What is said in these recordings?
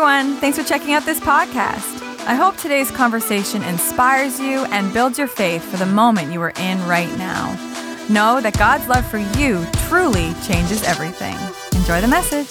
everyone. Thanks for checking out this podcast. I hope today's conversation inspires you and builds your faith for the moment you are in right now. Know that God's love for you truly changes everything. Enjoy the message.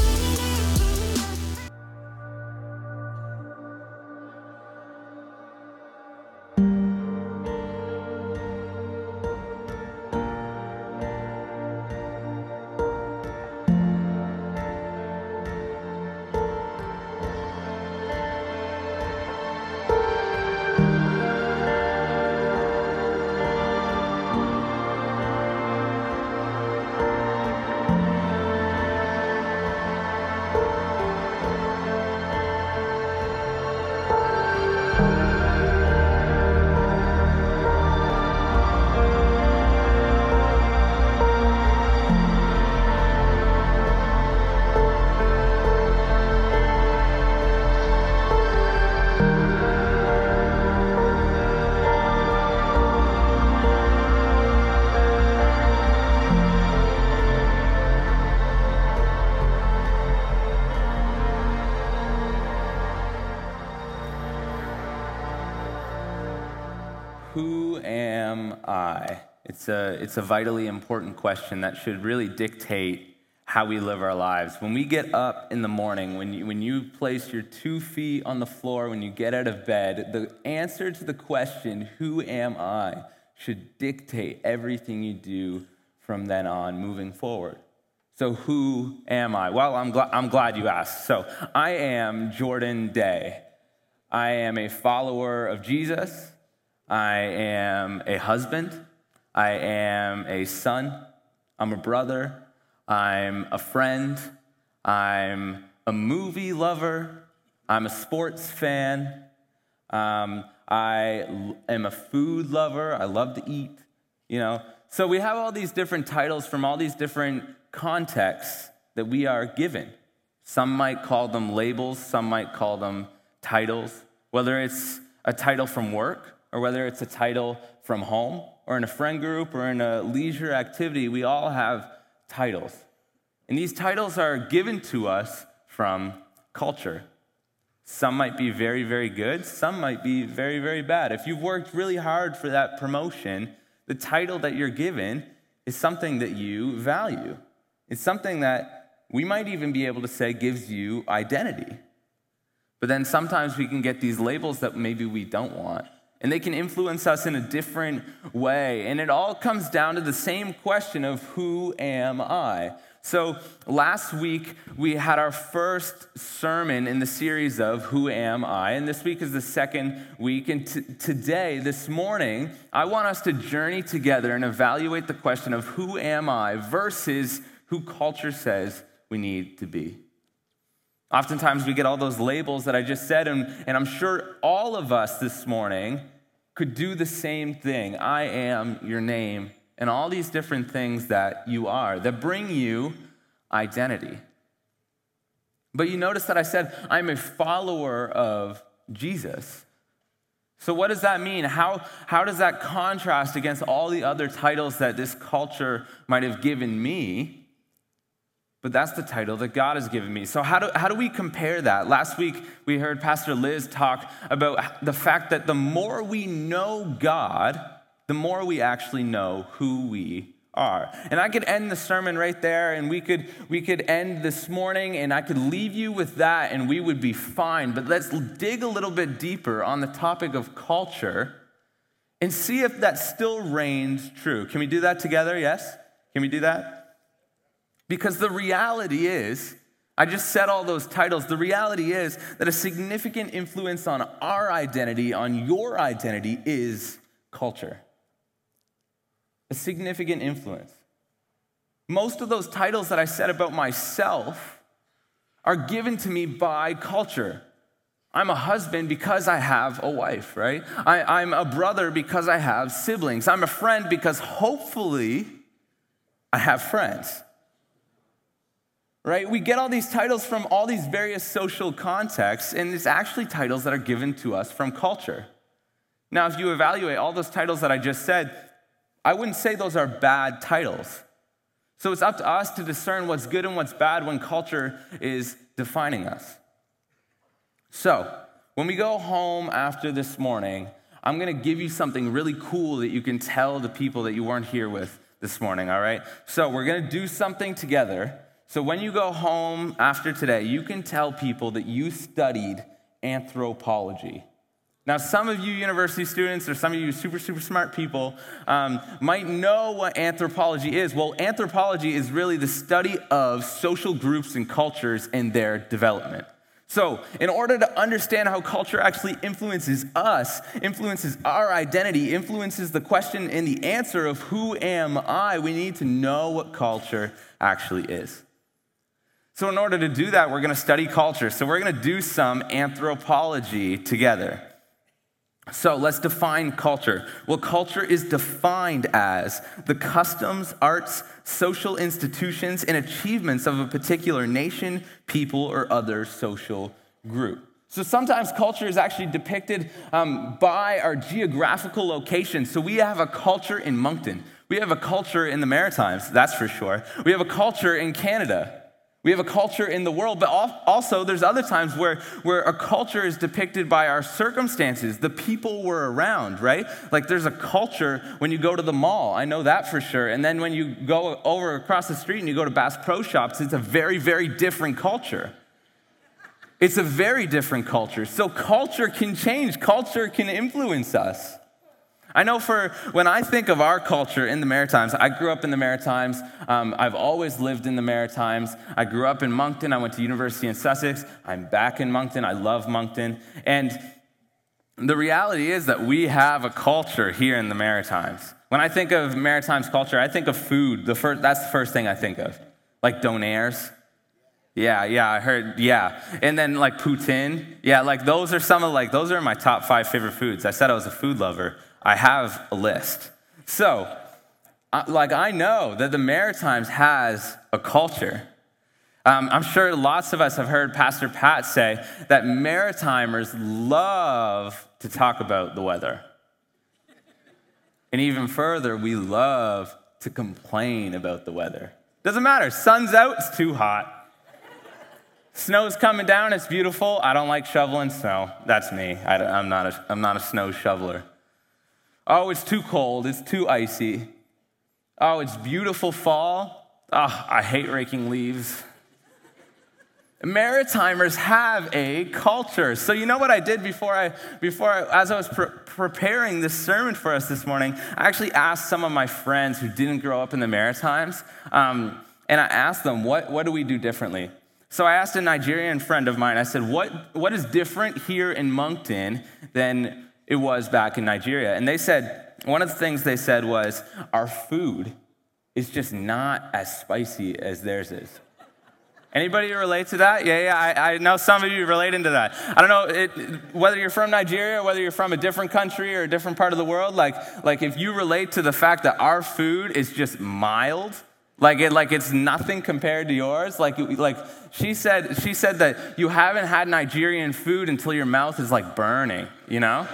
Who am I? It's a vitally important question that should really dictate how we live our lives. When we get up in the morning, when you place your 2 feet on the floor, when you get out of bed, the answer to the question, who am I, should dictate everything you do from then on moving forward. So who am I? Well, I'm glad you asked. So I am Jordan Day. I am a follower of Jesus. I am a husband, I am a son, I'm a brother, I'm a friend, I'm a movie lover, I'm a sports fan, I am a food lover, I love to eat, So we have all these different titles from all these different contexts that we are given. Some might call them labels, some might call them titles, whether it's a title from work, or whether it's a title from home, or in a friend group, or in a leisure activity, we all have titles. And these titles are given to us from culture. Some might be very, very good. Some might be very, very bad. If you've worked really hard for that promotion, the title that you're given is something that you value. It's something that we might even be able to say gives you identity. But then sometimes we can get these labels that maybe we don't want. And they can influence us in a different way. And it all comes down to the same question of who am I? So last week, we had our first sermon in the series of Who Am I? And this week is the second week. And today, this morning, I want us to journey together and evaluate the question of who am I versus who culture says we need to be. Oftentimes we get all those labels that I just said, and I'm sure all of us this morning could do the same thing. I am your name, and all these different things that you are, that bring you identity. But you notice that I said, I'm a follower of Jesus. So what does that mean? How does that contrast against all the other titles that this culture might have given me? But that's the title that God has given me. So how do we compare that? Last week, we heard Pastor Liz talk about the fact that the more we know God, the more we actually know who we are. And I could end the sermon right there, and we could end this morning, and I could leave you with that, and we would be fine. But let's dig a little bit deeper on the topic of culture and see if that still reigns true. Can we do that together? Yes? Can we do that? Because the reality is, I just said all those titles, the reality is that a significant influence on our identity, on your identity, is culture. A significant influence. Most of those titles that I said about myself are given to me by culture. I'm a husband because I have a wife, right? I'm a brother because I have siblings. I'm a friend because hopefully I have friends. Right? We get all these titles from all these various social contexts, and it's actually titles that are given to us from culture. Now, if you evaluate all those titles that I just said, I wouldn't say those are bad titles. So it's up to us to discern what's good and what's bad when culture is defining us. So, when we go home after this morning, I'm going to give you something really cool that you can tell the people that you weren't here with this morning, all right? So, we're going to do something together. So, when you go home after today, you can tell people that you studied anthropology. Now, some of you university students or some of you super smart people might know what anthropology is. Well, anthropology is really the study of social groups and cultures and their development. So, in order to understand how culture actually influences us, influences our identity, influences the question and the answer of who am I, we need to know what culture actually is. So, in order to do that, we're going to study culture. So, we're going to do some anthropology together. So let's define culture. Well, culture is defined as the customs, arts, social institutions, and achievements of a particular nation, people, or other social group. So sometimes culture is actually depicted by our geographical location. So we have a culture in Moncton. We have a culture in the Maritimes, that's for sure. We have a culture in Canada. We have a culture in the world, but also there's other times where a culture is depicted by our circumstances, the people we're around, right? Like there's a culture when you go to the mall, I know that for sure. And then when you go over across the street and you go to Bass Pro Shops, it's a very, very different culture. It's a very different culture. So culture can change, culture can influence us. I know when I think of our culture in the Maritimes, I grew up in the Maritimes. I've always lived in the Maritimes. I grew up in Moncton. I went to university in Sussex. I'm back in Moncton. I love Moncton. And the reality is that we have a culture here in the Maritimes. When I think of Maritimes culture, I think of food. That's the first thing I think of. Like donaires. Yeah, I heard, yeah. And then like poutine. Yeah, like those are my top 5 favorite foods. I said I was a food lover. I have a list. So, I know that the Maritimes has a culture. I'm sure lots of us have heard Pastor Pat say that Maritimers love to talk about the weather. And even further, we love to complain about the weather. Doesn't matter. Sun's out, it's too hot. Snow's coming down, it's beautiful. I don't like shoveling snow. That's me. I'm not a snow shoveler. Oh, it's too cold. It's too icy. Oh, it's beautiful fall. Oh, I hate raking leaves. Maritimers have a culture. So you know what I did before I as I was preparing this sermon for us this morning, I actually asked some of my friends who didn't grow up in the Maritimes, and I asked them, what do we do differently? So I asked a Nigerian friend of mine, I said, what is different here in Moncton than it was back in Nigeria? And they said, one of the things they said was, our food is just not as spicy as theirs is. Anybody relate to that? Yeah, I know some of you relate into that. I don't know, whether you're from Nigeria, or whether you're from a different country or a different part of the world, like if you relate to the fact that our food is just mild, like it's nothing compared to yours. Like she said that you haven't had Nigerian food until your mouth is like burning, you know?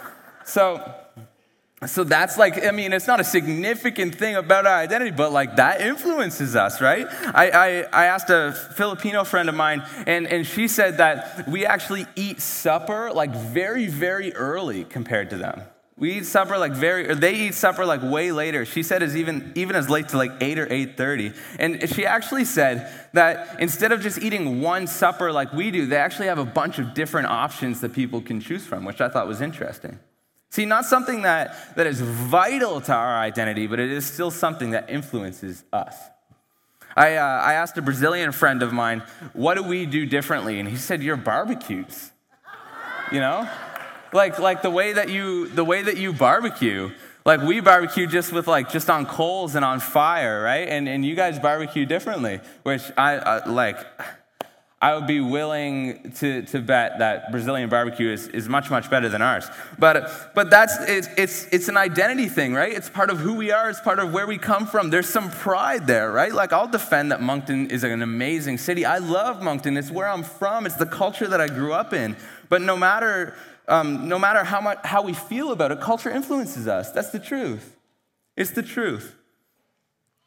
So that's it's not a significant thing about our identity, but like that influences us, right? I asked a Filipino friend of mine, and she said that we actually eat supper like very, very early compared to them. We eat supper they eat supper like way later. She said it's even as late to like 8 or 8:30. And she actually said that instead of just eating one supper like we do, they actually have a bunch of different options that people can choose from, which I thought was interesting. See, not something that is vital to our identity, but it is still something that influences us. I asked a Brazilian friend of mine, what do we do differently? And he said, your barbecues. You know? Like the way that you barbecue. Like we barbecue just just on coals and on fire, right? And you guys barbecue differently, which I would be willing to bet that Brazilian barbecue is much, much better than ours. But it's an identity thing, right? It's part of who we are. It's part of where we come from. There's some pride there, right? Like I'll defend that Moncton is an amazing city. I love Moncton. It's where I'm from. It's the culture that I grew up in. But no matter how we feel about it, culture influences us. That's the truth. It's the truth.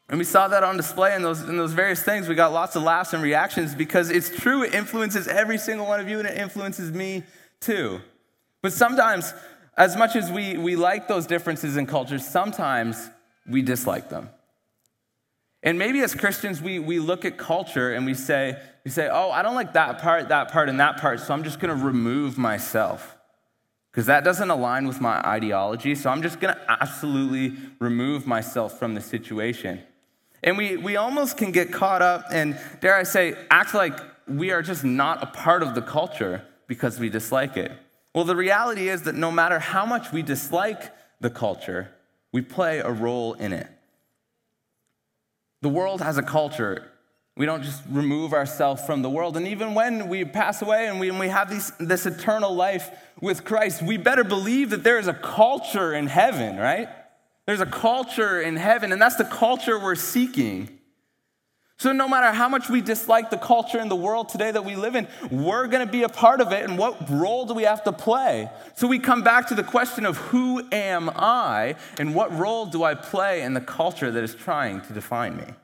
And we saw that on display in those various things. We got lots of laughs and reactions because it's true. It influences every single one of you, and it influences me too. But sometimes, as much as we like those differences in cultures, sometimes we dislike them. And maybe as Christians, we look at culture and we say, oh, I don't like that part, and that part, so I'm just going to remove myself because that doesn't align with my ideology, so I'm just going to absolutely remove myself from the situation. And we almost can get caught up and, dare I say, act like we are just not a part of the culture because we dislike it. Well, the reality is that no matter how much we dislike the culture, we play a role in it. The world has a culture. We don't just remove ourselves from the world. And even when we pass away and we have this eternal life with Christ, we better believe that there is a culture in heaven, right? There's a culture in heaven, and that's the culture we're seeking. So no matter how much we dislike the culture in the world today that we live in, we're going to be a part of it, and what role do we have to play? So we come back to the question of who am I, and what role do I play in the culture that is trying to define me?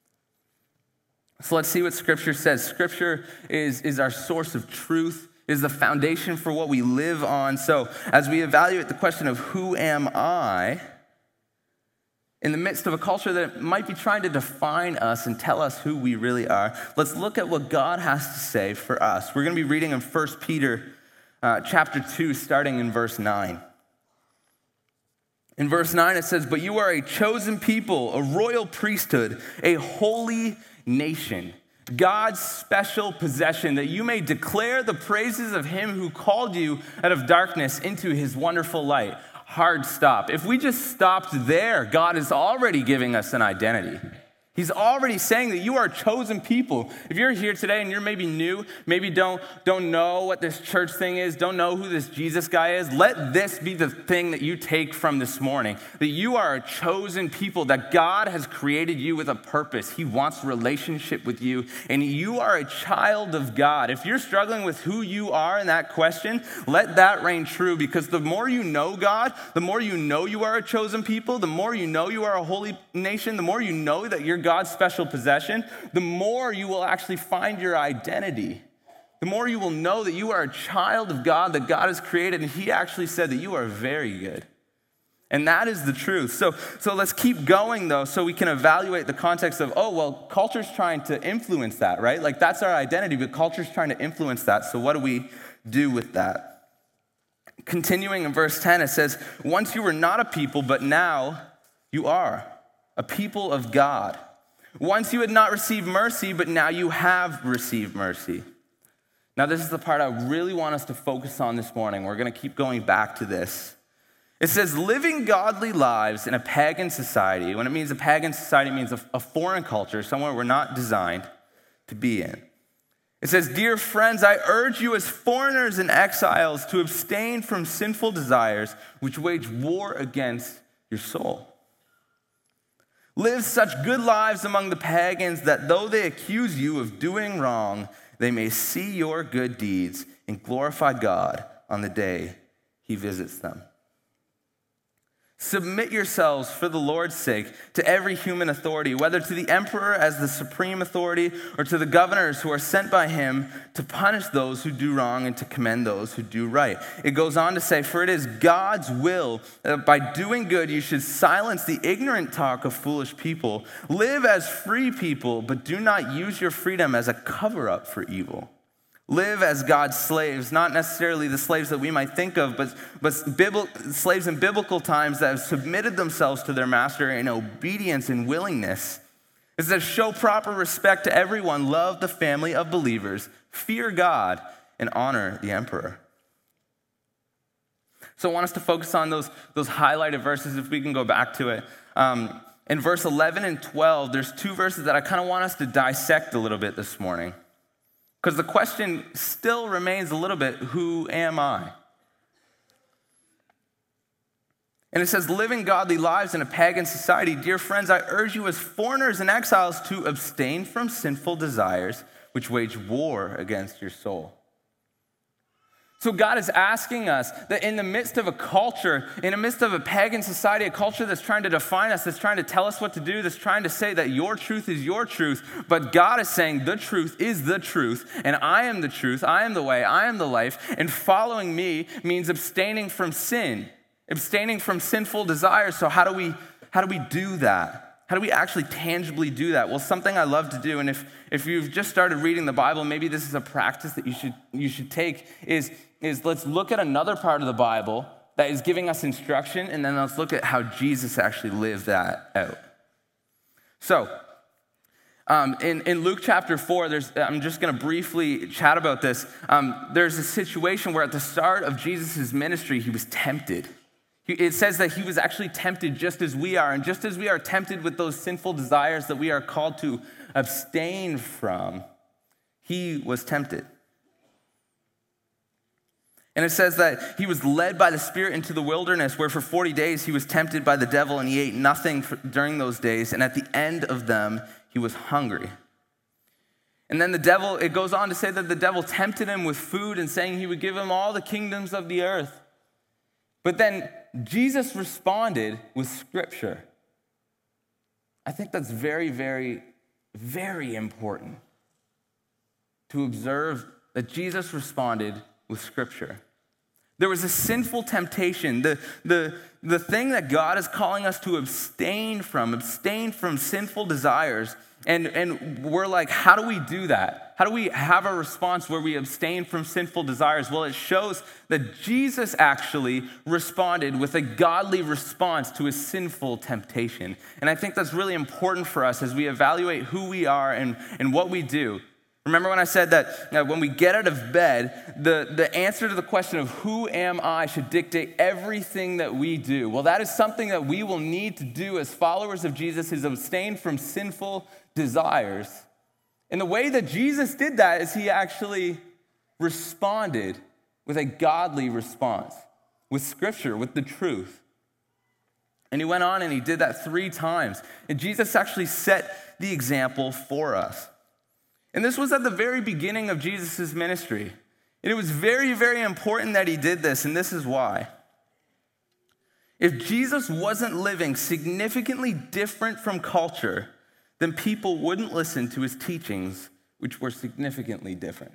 So let's see what Scripture says. Scripture is our source of truth, is the foundation for what we live on. So as we evaluate the question of who am I, in the midst of a culture that might be trying to define us and tell us who we really are, let's look at what God has to say for us. We're going to be reading in 1 Peter chapter 2, starting in verse 9. In verse 9 it says, "But you are a chosen people, a royal priesthood, a holy nation, God's special possession, that you may declare the praises of him who called you out of darkness into his wonderful light." Hard stop. If we just stopped there, God is already giving us an identity. He's already saying that you are a chosen people. If you're here today and you're maybe new, maybe don't know what this church thing is, don't know who this Jesus guy is, let this be the thing that you take from this morning. That you are a chosen people, that God has created you with a purpose. He wants a relationship with you, and you are a child of God. If you're struggling with who you are in that question, let that reign true, because the more you know God, the more you know you are a chosen people, the more you know you are a holy nation, the more you know that you're God's special possession, the more you will actually find your identity. The more you will know that you are a child of God, that God has created, and he actually said that you are very good. And that is the truth. So let's keep going, though, so we can evaluate the context of, oh, well, culture's trying to influence that, right? Like, that's our identity, but culture's trying to influence that. So what do we do with that? Continuing in verse 10, it says, "Once you were not a people, but now you are a people of God. Once you had not received mercy, but now you have received mercy." Now, this is the part I really want us to focus on this morning. We're going to keep going back to this. It says, living godly lives in a pagan society. When it means a pagan society, it means a foreign culture, somewhere we're not designed to be in. It says, "Dear friends, I urge you as foreigners and exiles to abstain from sinful desires which wage war against your soul. Live such good lives among the pagans that though they accuse you of doing wrong, they may see your good deeds and glorify God on the day he visits them. Submit yourselves for the Lord's sake to every human authority, whether to the emperor as the supreme authority or to the governors who are sent by him to punish those who do wrong and to commend those who do right." It goes on to say, "For it is God's will that by doing good you should silence the ignorant talk of foolish people. Live as free people, but do not use your freedom as a cover-up for evil. Live as God's slaves, not necessarily the slaves that we might think of, but slaves in biblical times that have submitted themselves to their master in obedience and willingness. It says, show proper respect to everyone, love the family of believers, fear God, and honor the emperor." So I want us to focus on those highlighted verses, if we can go back to it. In verse 11 and 12, there's two verses that I kind of want us to dissect a little bit this morning. Because the question still remains a little bit, who am I? And it says, living godly lives in a pagan society. Dear friends, I urge you as foreigners and exiles to abstain from sinful desires which wage war against your soul. So God is asking us that in the midst of a culture, in the midst of a pagan society, a culture that's trying to define us, that's trying to tell us what to do, that's trying to say that your truth is your truth, but God is saying the truth is the truth, and I am the truth, I am the way, I am the life, and following me means abstaining from sin, abstaining from sinful desires. So how do we do that? How do we actually tangibly do that? Well, something I love to do, and if you've just started reading the Bible, maybe this is a practice that you should take, is let's look at another part of the Bible that is giving us instruction, and then let's look at how Jesus actually lived that out. So, in Luke chapter 4, I'm just going to briefly chat about this. There's a situation where at the start of Jesus' ministry, he was tempted. It says that he was actually tempted just as we are, and just as we are tempted with those sinful desires that we are called to abstain from, he was tempted. And it says that he was led by the Spirit into the wilderness, where for 40 days he was tempted by the devil, and he ate nothing during those days, and at the end of them, he was hungry. And then it goes on to say that the devil tempted him with food and saying he would give him all the kingdoms of the earth. But then Jesus responded with Scripture. I think that's very, very, very important to observe that Jesus responded with Scripture. There was a sinful temptation. The thing that God is calling us to abstain from sinful desires. And we're like, how do we do that? How do we have a response where we abstain from sinful desires? Well, it shows that Jesus actually responded with a godly response to a sinful temptation. And I think that's really important for us as we evaluate who we are and what we do. Remember when I said that when we get out of bed, the answer to the question of who am I should dictate everything that we do. Well, that is something that we will need to do as followers of Jesus, is abstain from sinful desires. And the way that Jesus did that is he actually responded with a godly response, with Scripture, with the truth. And he went on and he did that 3 times. And Jesus actually set the example for us. And this was at the very beginning of Jesus' ministry. And it was very, very important that he did this, and this is why. If Jesus wasn't living significantly different from culture, then people wouldn't listen to his teachings, which were significantly different.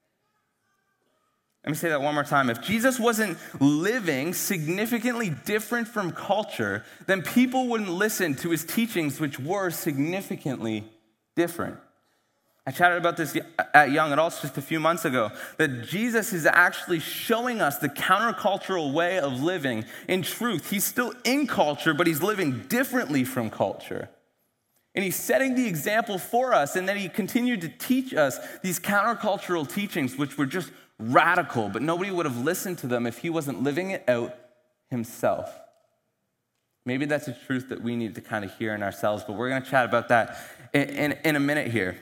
Let me say that one more time. If Jesus wasn't living significantly different from culture, then people wouldn't listen to his teachings, which were significantly different. I chatted about this at Young Adults just a few months ago, that Jesus is actually showing us the countercultural way of living. In truth, he's still in culture, but he's living differently from culture. And he's setting the example for us, and then he continued to teach us these countercultural teachings, which were just radical, but nobody would have listened to them if he wasn't living it out himself. Maybe that's a truth that we need to kind of hear in ourselves, but we're going to chat about that in a minute here.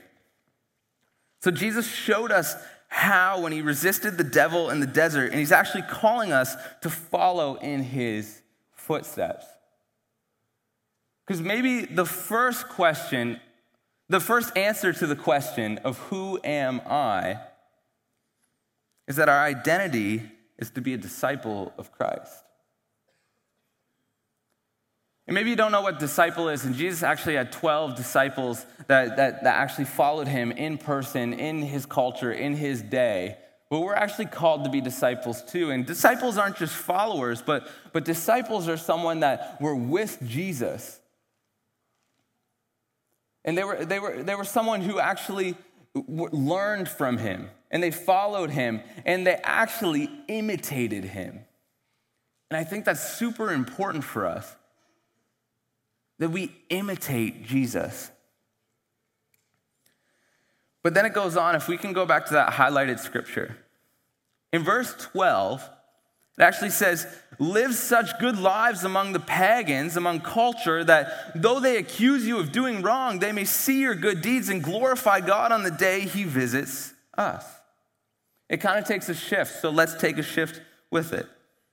So Jesus showed us how when he resisted the devil in the desert, and he's actually calling us to follow in his footsteps. Because maybe the first answer to the question of who am I is that our identity is to be a disciple of Christ. And maybe you don't know what disciple is, and Jesus actually had 12 disciples that actually followed him in person, in his culture, in his day. But we're actually called to be disciples too. And disciples aren't just followers, but disciples are someone that were with Jesus. And they were someone who actually learned from him, and they followed him, and they actually imitated him. And I think that's super important for us, that we imitate Jesus. But then it goes on, if we can go back to that highlighted scripture. In verse 12, it actually says, live such good lives among the pagans, among culture, that though they accuse you of doing wrong, they may see your good deeds and glorify God on the day he visits us. It kind of takes a shift, so let's take a shift with it.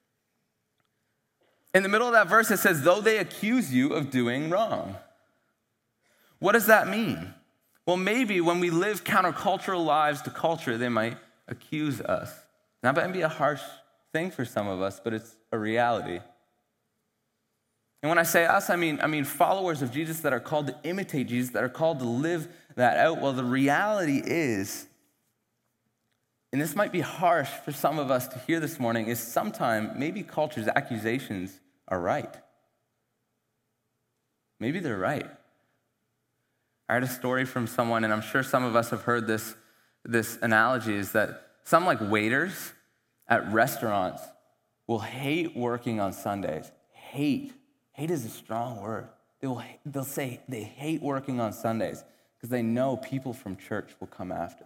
In the middle of that verse, it says, though they accuse you of doing wrong. What does that mean? Well, maybe when we live countercultural lives to culture, they might accuse us. That might be a harsh thing for some of us, but it's a reality. And when I say us, I mean followers of Jesus that are called to imitate Jesus, that are called to live that out. Well, the reality is, and this might be harsh for some of us to hear this morning, is sometimes maybe culture's accusations are right. Maybe they're right. I heard a story from someone, and I'm sure some of us have heard this analogy, is that some like waiters at restaurants will hate working on Sundays. Hate. Hate is a strong word. They'll say they hate working on Sundays because they know people from church will come after.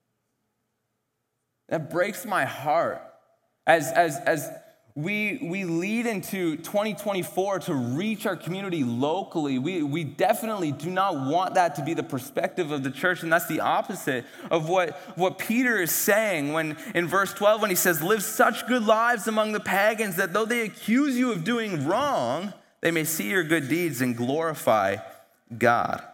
That breaks my heart as we lead into 2024 to reach our community locally. We definitely do not want that to be the perspective of the church, and that's the opposite of what Peter is saying when in verse 12 when he says, live such good lives among the pagans that though they accuse you of doing wrong, they may see your good deeds and glorify God.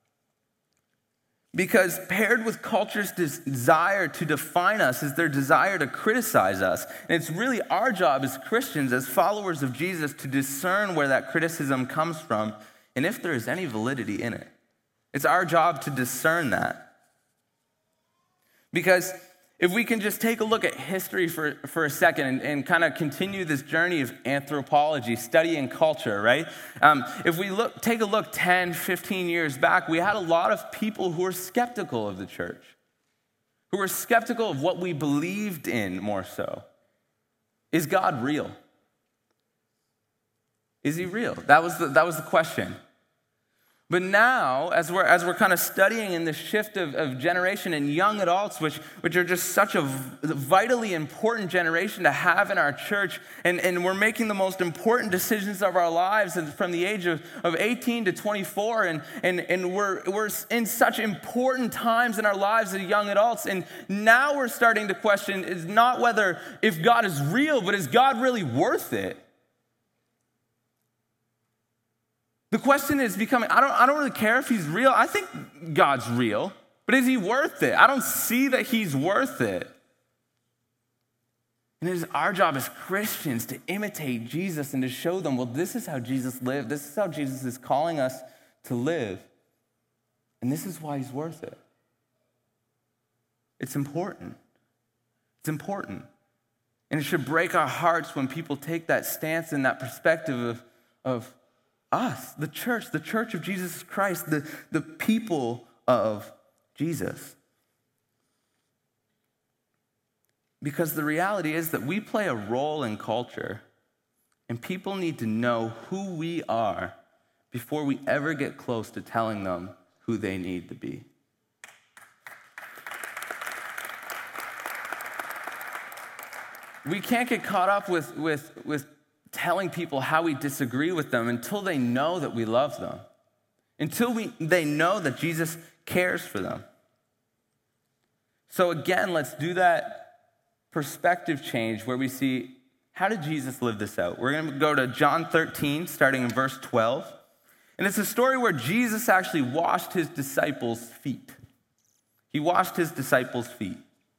Because paired with culture's desire to define us is their desire to criticize us. And it's really our job as Christians, as followers of Jesus, to discern where that criticism comes from and if there is any validity in it. It's our job to discern that. Because if we can just take a look at history for a second and kind of continue this journey of anthropology, studying culture, right? If we take a look 10, 15 years back, we had a lot of people who were skeptical of the church, who were skeptical of what we believed in more so. Is God real? Is he real? That was the question. But now, as we're kind of studying in this shift of generation and young adults, which are just such a vitally important generation to have in our church, and we're making the most important decisions of our lives from the age of 18 to 24, and we're in such important times in our lives as young adults, and now we're starting to question is not whether if God is real, but is God really worth it? The question is becoming, I don't really care if he's real. I think God's real, but is he worth it? I don't see that he's worth it. And it is our job as Christians to imitate Jesus and to show them, well, this is how Jesus lived. This is how Jesus is calling us to live. And this is why he's worth it. It's important. It's important. And it should break our hearts when people take that stance and that perspective of us, the church of Jesus Christ, the people of Jesus. Because the reality is that we play a role in culture, and people need to know who we are before we ever get close to telling them who they need to be. We can't get caught up with telling people how we disagree with them until they know that we love them, until they know that Jesus cares for them. So again, let's do that perspective change where we see, how did Jesus live this out? We're going to go to John 13, starting in verse 12. And it's a story where Jesus actually washed his disciples' feet. He washed his disciples' feet.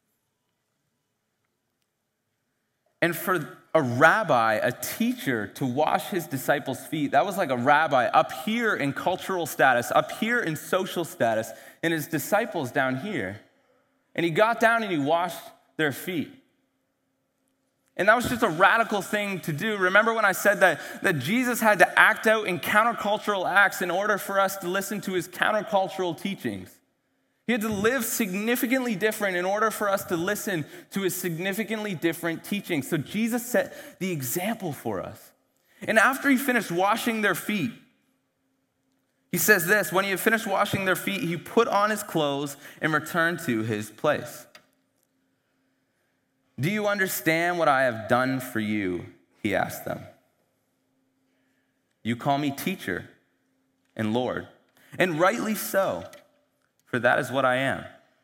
And for a rabbi, a teacher, to wash his disciples' feet, that was like a rabbi up here in cultural status, up here in social status, and his disciples down here. And he got down and he washed their feet. And that was just a radical thing to do. Remember when I said that Jesus had to act out in countercultural acts in order for us to listen to his countercultural teachings? He had to live significantly different in order for us to listen to his significantly different teachings. So Jesus set the example for us. And after he finished washing their feet, he says this, when he had finished washing their feet, he put on his clothes and returned to his place. Do you understand what I have done for you? He asked them. You call me teacher and Lord, and rightly so. For that is what I am.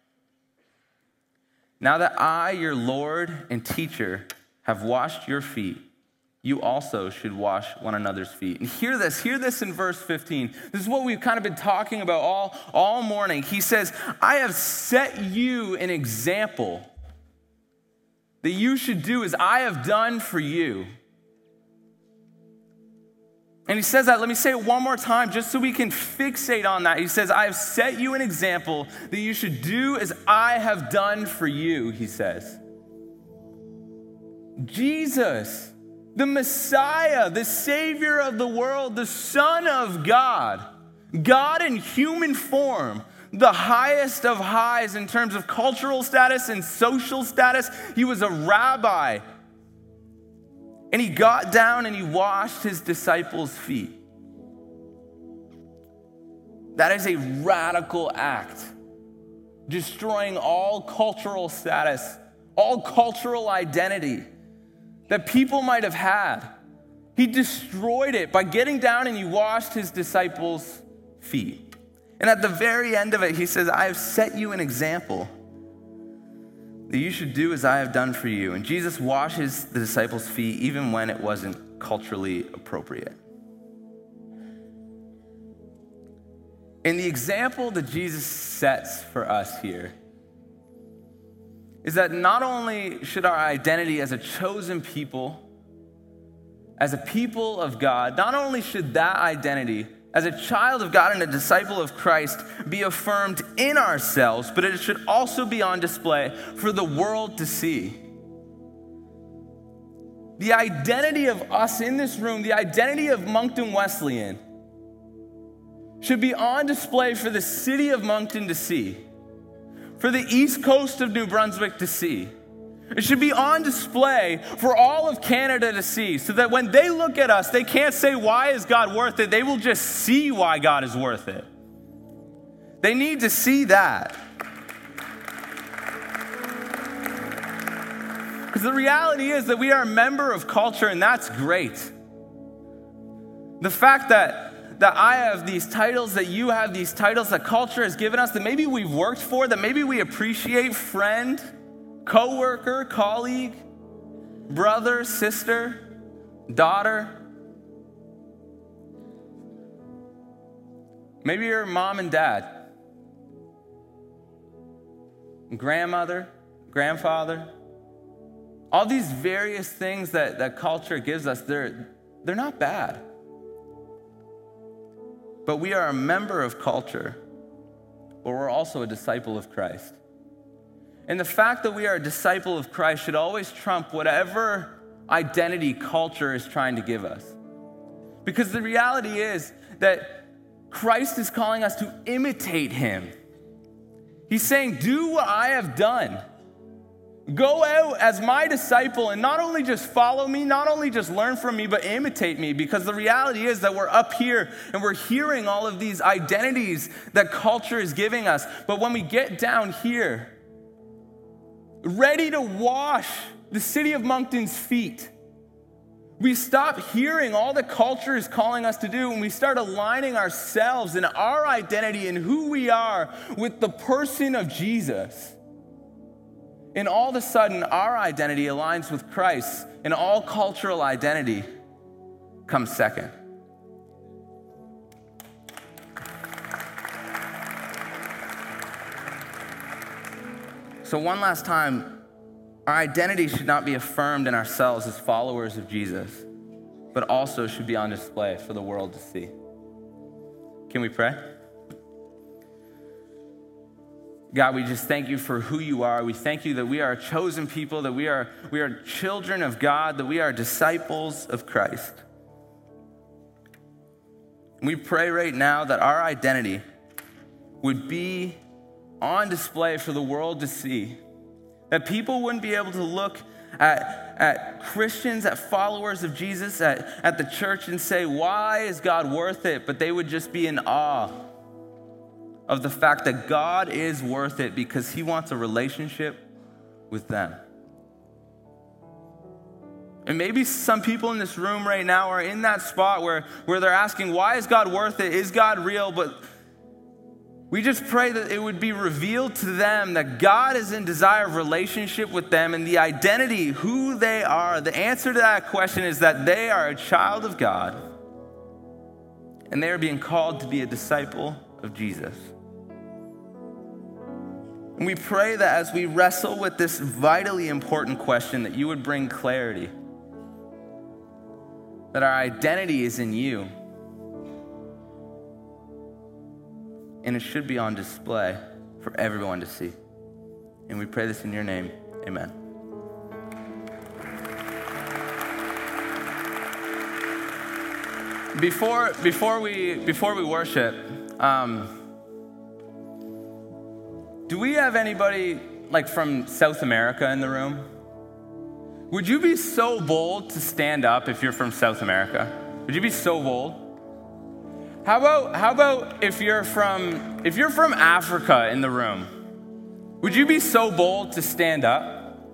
Now that I, your Lord and teacher, have washed your feet, you also should wash one another's feet. And hear this in verse 15. This is what we've kind of been talking about all morning. He says, I have set you an example that you should do as I have done for you. And he says that, let me say it one more time just so we can fixate on that. He says, I have set you an example that you should do as I have done for you, he says. Jesus, the Messiah, the Savior of the world, the Son of God, God in human form, the highest of highs in terms of cultural status and social status. He was a rabbi. And he got down and he washed his disciples' feet. That is a radical act, destroying all cultural status, all cultural identity that people might have had. He destroyed it by getting down and he washed his disciples' feet. And at the very end of it, he says, I have set you an example that you should do as I have done for you. And Jesus washes the disciples' feet even when it wasn't culturally appropriate. And the example that Jesus sets for us here is that not only should our identity as a chosen people, as a people of God, not only should that identity as a child of God and a disciple of Christ be affirmed in ourselves, but it should also be on display for the world to see. The identity of us in this room, the identity of Moncton Wesleyan, should be on display for the city of Moncton to see, for the east coast of New Brunswick to see. It should be on display for all of Canada to see, so that when they look at us, they can't say, why is God worth it? They will just see why God is worth it. They need to see that. Because the reality is that we are a member of culture, and that's great. The fact that I have these titles, that you have these titles that culture has given us, that maybe we've worked for, that maybe we appreciate, friend, coworker, colleague, brother, sister, daughter. Maybe you're mom and dad, grandmother, grandfather. All these various things that culture gives us, they're not bad. But we are a member of culture, but we're also a disciple of Christ. And the fact that we are a disciple of Christ should always trump whatever identity culture is trying to give us. Because the reality is that Christ is calling us to imitate him. He's saying, do what I have done. Go out as my disciple and not only just follow me, not only just learn from me, but imitate me. Because the reality is that we're up here and we're hearing all of these identities that culture is giving us. But when we get down here, ready to wash the city of Moncton's feet, we stop hearing all that culture is calling us to do, and we start aligning ourselves and our identity and who we are with the person of Jesus. And all of a sudden, our identity aligns with Christ, and all cultural identity comes second. So one last time, our identity should not be affirmed in ourselves as followers of Jesus, but also should be on display for the world to see. Can we pray? God, we just thank you for who you are. We thank you that we are a chosen people, that we are children of God, that we are disciples of Christ. We pray right now that our identity would be on display for the world to see. That people wouldn't be able to look at Christians, at followers of Jesus, at the church and say, why is God worth it? But they would just be in awe of the fact that God is worth it because he wants a relationship with them. And maybe some people in this room right now are in that spot where they're asking, why is God worth it? Is God real? But we just pray that it would be revealed to them that God is in desire of relationship with them, and the identity, who they are. The answer to that question is that they are a child of God, and they are being called to be a disciple of Jesus. And we pray that as we wrestle with this vitally important question, that you would bring clarity, that our identity is in you, and it should be on display for everyone to see. And we pray this in your name. Amen. Before we worship, do we have anybody like from South America in the room? Would you be so bold to stand up if you're from South America? Would you be so bold? How about if you're from Africa in the room? Would you be so bold to stand up?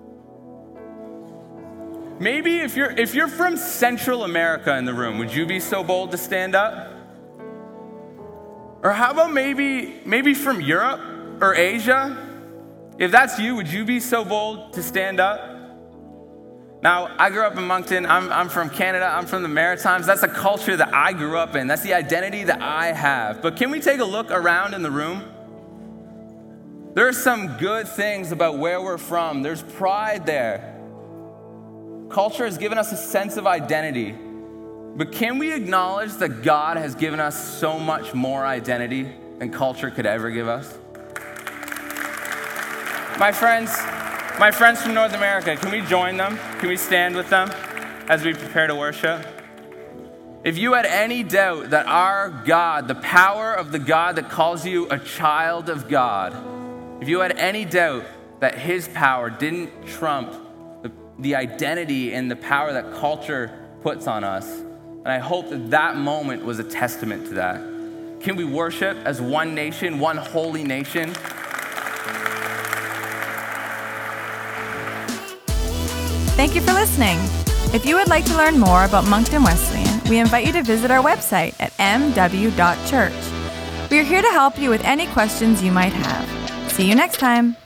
Maybe if you're from Central America in the room, would you be so bold to stand up? Or how about maybe from Europe or Asia? If that's you, would you be so bold to stand up? Now, I grew up in Moncton. I'm from Canada. I'm from the Maritimes. That's a culture that I grew up in. That's the identity that I have. But can we take a look around in the room? There are some good things about where we're from. There's pride there. Culture has given us a sense of identity. But can we acknowledge that God has given us so much more identity than culture could ever give us? My friends from North America, can we join them? Can we stand with them as we prepare to worship? If you had any doubt that our God, the power of the God that calls you a child of God, if you had any doubt that his power didn't trump the identity and the power that culture puts on us, and I hope that moment was a testament to that. Can we worship as one nation, one holy nation? Thank you for listening. If you would like to learn more about Moncton Wesleyan, we invite you to visit our website at mw.church. We are here to help you with any questions you might have. See you next time.